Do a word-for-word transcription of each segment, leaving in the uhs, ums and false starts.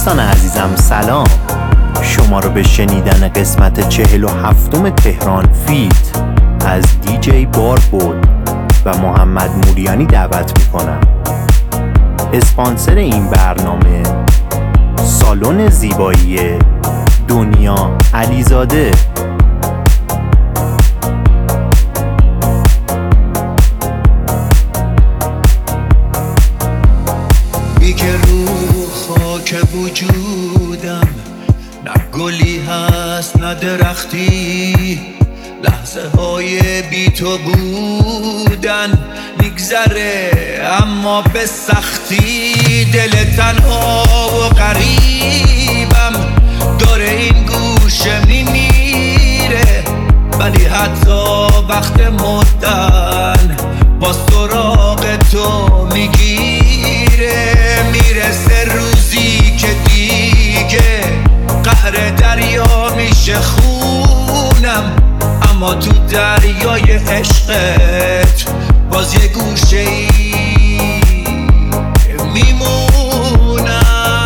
دوستان عزیزم سلام، شما رو به شنیدن قسمت چهل و هفتم تهران فیت از دی جی باربود و محمد موریانی دعوت میکنم. اسپانسر این برنامه سالن زیبایی دنیا علیزاده. بی که رو خاک وجودم نه گلی هست نه درختی، لحظه های بی تو بودن میگذره اما به سختی. دل تنها و غریبم داره این گوشه میمیره، ولی حتی وقت مردن با سراغ تو میگیره. میرسه روزی که دیگه قهر دریا میشه خونم، اما تو دریای عشقت باز یه گوشه ای میمونم.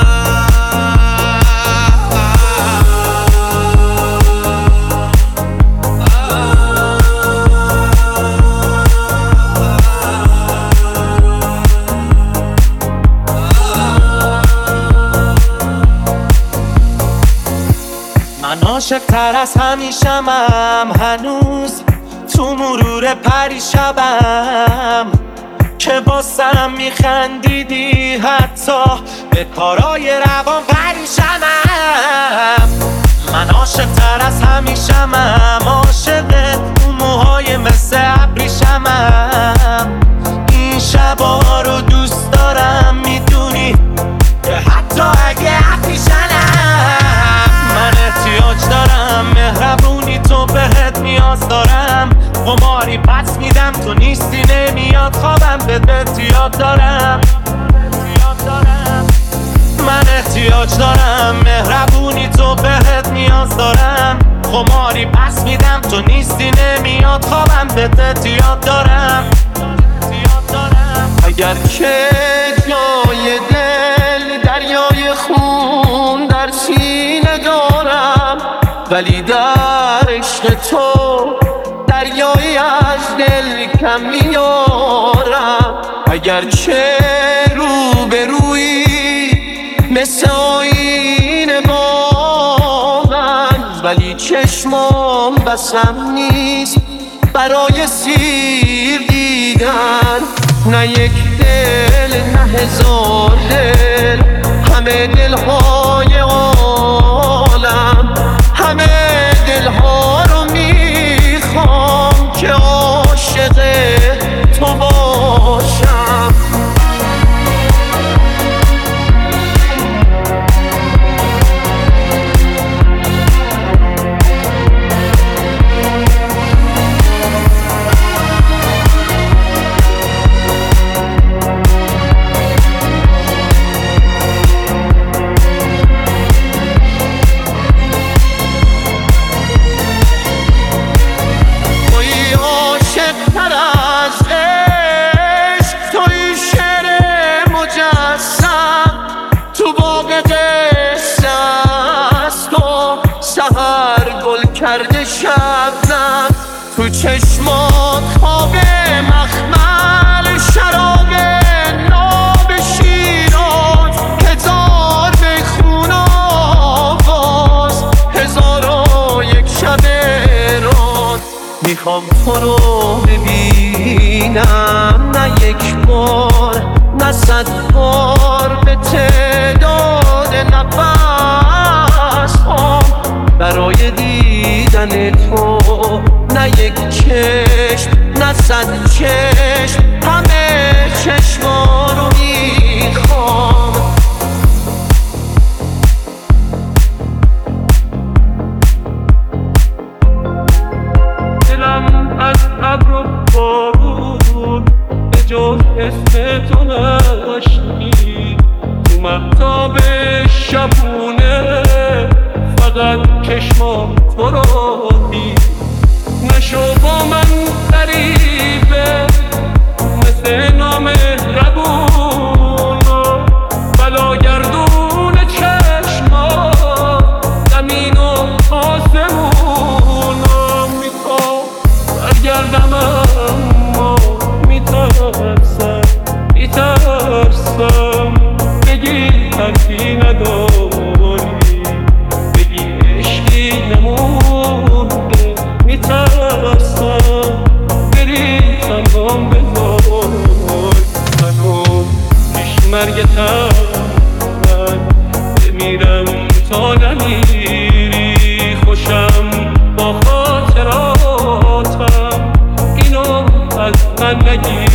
من عاشق تر از همیشمم، هنوز تو مرور پریشبم که واسم میخندیدی، حتی به کارای روان پریشمم. من عاشق تر از همیشمم، عاشق اون موهای مثل ابریشمم. این شبا رو دوست دارم، میدونی که حتی اگه ابریشمم. من احتیاج دارم مهربونی تو، بهت نیاز دارم. قماری پس میدم تو نیستی، نمیاد خوابم، بهت یاد دارم. من احتیاج دارم مهربونی تو، بهت نیاز دارم. قماری پس میدم تو نیستی، نمیاد خوابم، بهت یاد دارم. اگر که جای دل دریای خون در سینه دارم، ولی در عشق تو دریایی از دل کم میارم. اگر چه رو به روی مثل آینه با من، ولی چشمام بسم نیست برای سیر دیدن. نه یک دل نه هزار دل، همه دلهای عالم، همه دلها رو میخوام که عاشق تو باشم. کرده شبنم تو چشمات، خواب مخمل، شراب ناب شیراز، هزار میخون آواز، هزار و یک شب راز. میخوام تو رو ببینم، نه یک بار نه صد بار، به تعداد نفس ها برای دیدن تو. نه یک چشم نه صد چشم، همه چشما رو میخوام. دلم از ابر و بارون به جز اسم تو نشنید، تو مهتاب شبونه فقط چشمام تو رو دید. نشو با من غریبه مثل نامهربون، بلاگردون چه نمیری خوشم با خاطراتم، اینو از من نگیری.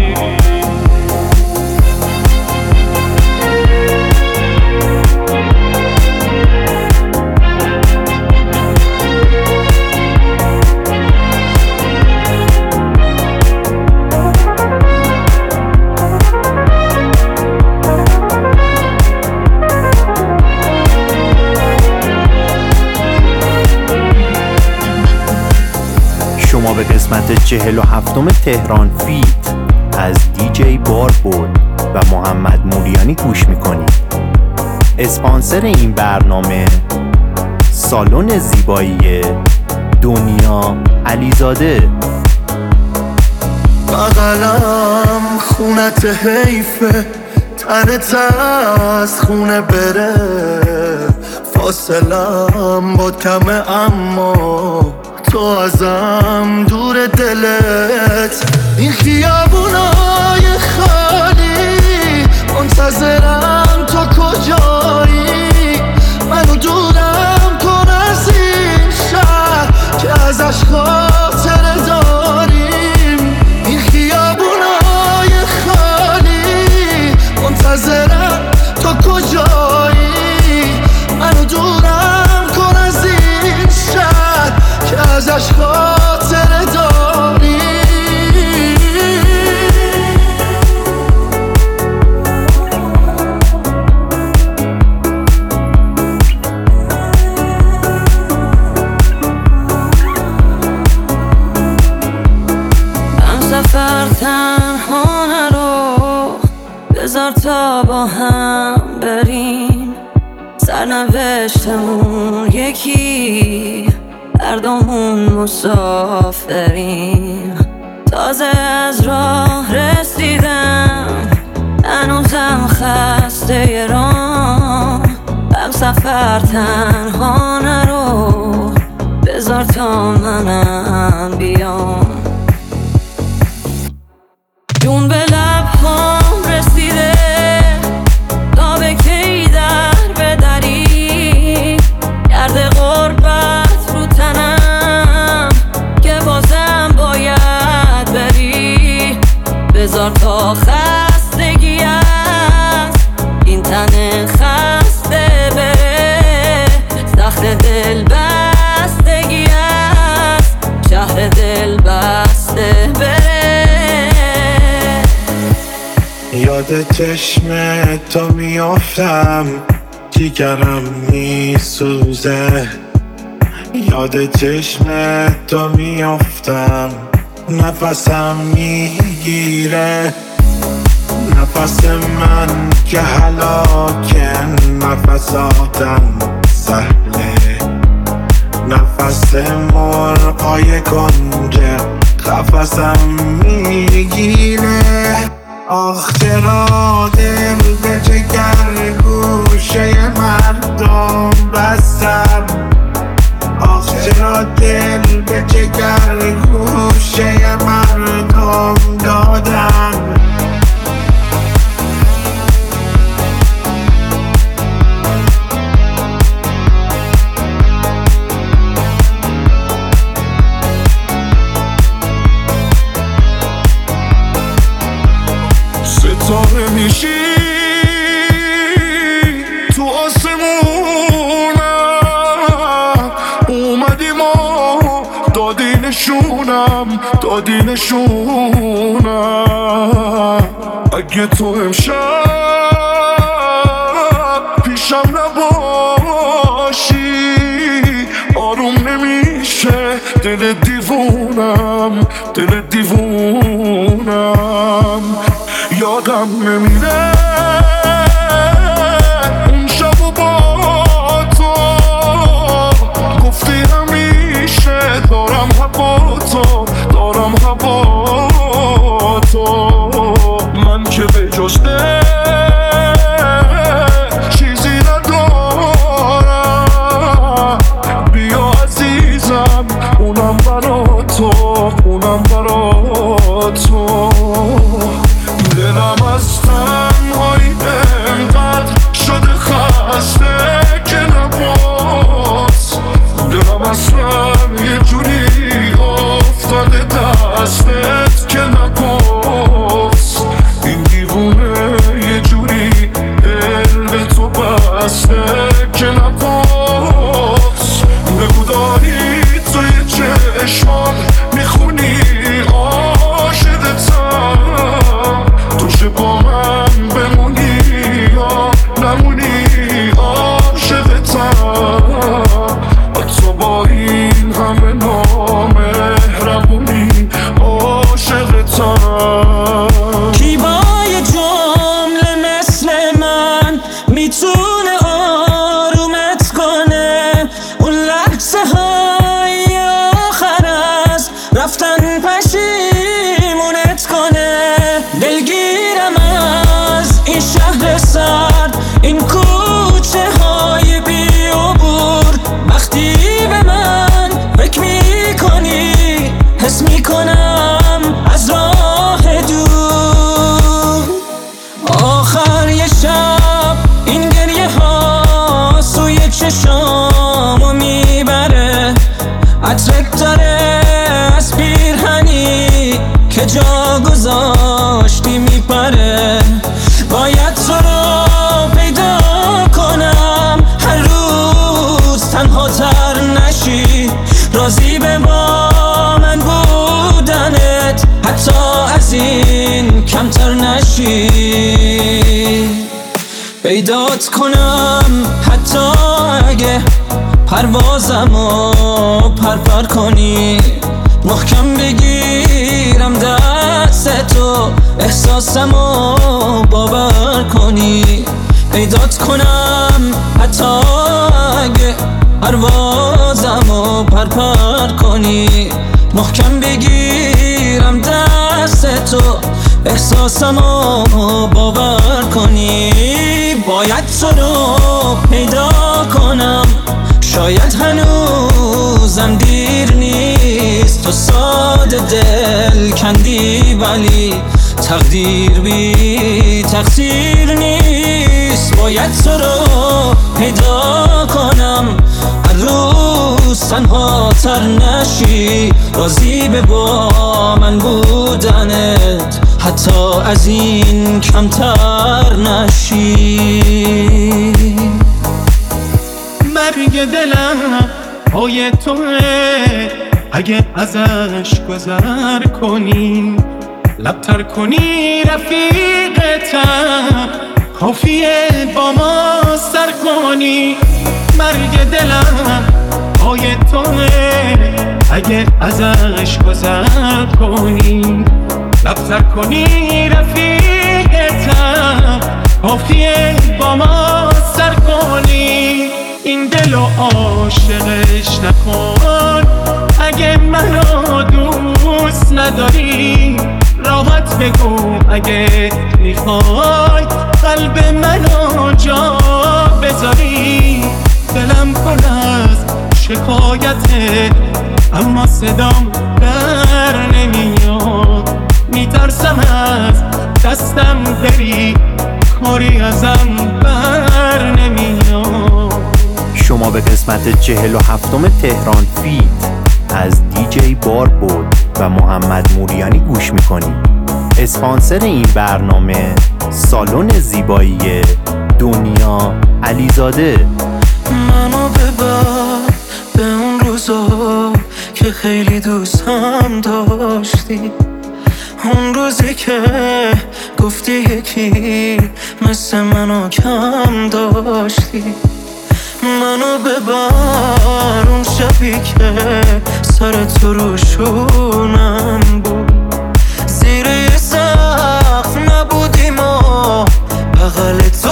شما به قسمت چهل و هفتم تهران فیت از دیجی باربود و محمد موریانی گوش میکنید. اسپانسر این برنامه سالن زیبایی دنیا علیزاده. بغلم خونت حیفه، تنت از خونه بره، فاصلم با کمه اما تو ازم دور دلت. این خیابونای خالی منتظرم تو کجایی، منو دورم کن از این شهر که ازش خاطره داریم. این خیابونای خالی منتظرم تو کجایی، منو دورم کن از این شهر که ازش خاطره داری. هم سفر تنها نرو، بذار تا با هم بریم، سرنوشتمون یکی، هر دومون مسافریم. تازه از راه رسیدم، هنوزم خسته ی راه. هم سفر تنها نرو، بذار تا منم بیام. جون به لبهام رسیده، تا به کی در بدری، گرد غربت رو تنم که بازم باید بری. بذار تا خستگی است این تن خسته بره، سخت دل بستگی است شهر دل بسته بره. یاد چشم تو میافتم، جیگرم میسوزه. یاد چشم تو میافتم، نفسم میگیره. نفس من که هلاکه، نفس آدم سهله. نفس مرغای کنجه قفسم میگیره. آخ چرا دل به جگر گوشه مردم بستم، آخ چرا دل به جگر گوشه مردم دادم. ستاره میشی تو آسمونم، اومدی ما دادی نشونم، دادی نشونم. اگه تو امشب پیشم نباشی، آروم نمیشه دل دیوونم، دل دیوونم. یادم نمیره اون شب و با تو گفتی همیشه دارم هوا تو، دارم هوا تو. من که به جز دل چیزی ندارم، بیا عزیزم اونم برا تو، اونم برا تو. دلم از تنهایی دسته که نپاس بگو داری توی چشمان میخونی عاشقتم تو چه با من بمونی یا نمونی عاشقتم حتی با این همه نامهربونی عاشقتم کی با یه جمله مثل من میتونه آرومت کنه اون لحظه های آخر از رفتن پشیمونت کنه دلگیرم از این شهر سرد این کوچه های بی عبور وقتی به من فکر میکنی حس میکنم از راه دور آخر یه شب این گریه ها سوی چشامو میبره عطرت داره از پیرهنی که جا گذاشتی میپره باید تو رو پیدا کنم هر روز تنها تر نشی راضی به با من بودنت حتی از این کمتر نشی پیدات کنم حتی اگه پروازمو پرپر کنی محکم بگیرم دست تو احساسمو باور کنی پیدات کنم حتی اگه پروازمو پرپر کنی محکم بگیرم دست تو احساسمو باور کنی باید تو رو پیدا کنم شاید هنوزم دیر نیست تو ساده دل کندی ولی تقدیر بی تقصیر نیست باید تو رو پیدا کنم هر روز تنها تر نشی راضی به با من بودنت حتی از این کمتر نشی مرگ دلم پای توه اگه ازش گذر کنی لبتر کنی رفیقتم کافیه با ما سر کنی مرگ دلم پای توه اگه ازش گذر کنی لبتر کنی رفیقتم کافیه با ما سر کنی این دلو عاشقش نکن اگه منو دوست نداری راحت بگو اگه میخوای قلب منو جا بذاری دلم پر از شکایته اما صدام در نمیاد میترسم از دستم بری کاری ازم بر نمیاد شما به قسمت چهل و هفتم تهران فیت از دیجی باربود و محمد موریانی گوش میکنید. اسپانسر این برنامه سالن زیبایی دنیا علیزاده. منو ببر به اون روزا که خیلی دوستم داشتی اون روزی که گفتی یکی مثل منو کم داشتی منو ببر اون شبی که سر تو رو شونم بود زیر یه سقف نبودیم و بغل تو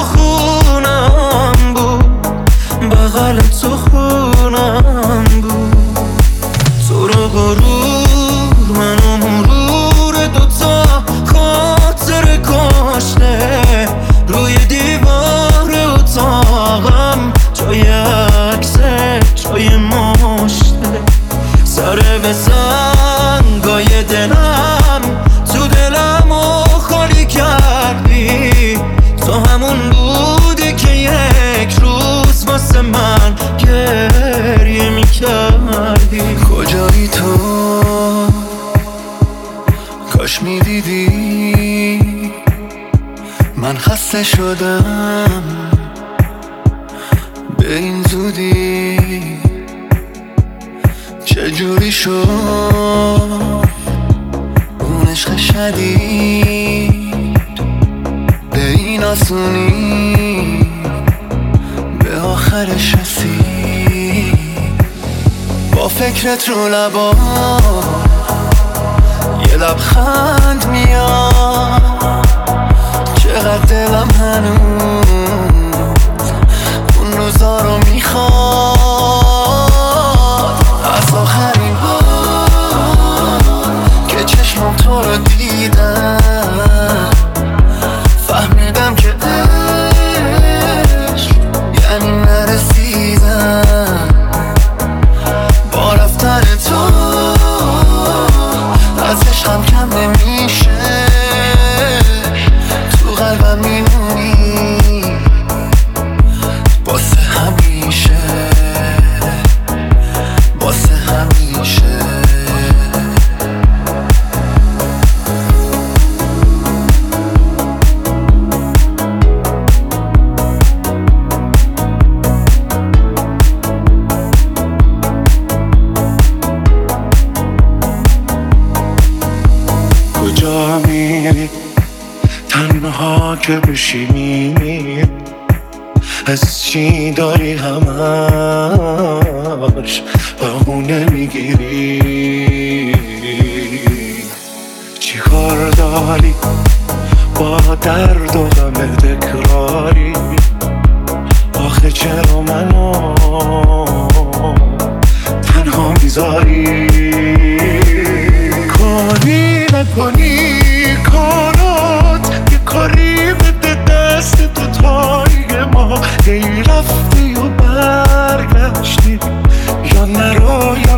خونم بود بغل تو خونم بود تو رو غرور منو مرور دوتا خاطر کاشته روی دیوار اتاقم جای عکسه جای مشته سر به سنگای دلم تو دلمو خالی کردی تو همون بودی که یک روز واسه من گریه میکردی کجایی تو کاش میدیدی من خسته شدم به این زودی چجوری شد اون عشق شدید به این آسونی به آخرش رسید. با فکرت رو لبا یه لبخند میاد، چقدر دلم هنوز اون روزا رو میخواد. از آخرین بار که چشمم تو رو دیدم فهمیدم که عشق یعنی نرسیدم. با رفتن تو از عشقم کم نمیشه، تو قلبم میمونی واسه همیشه، واسه همیشه. کجا میری تنها که بشینی؟ از چی داری همش بهونه میگیری؟ چی کار داری با درد و غم تکراری؟ آخه چرا منو تنها میذاری؟ کاری نکنی کارات یه کاری بده دست تو تای ما، ای رفتی و برگشتی یا نرو یا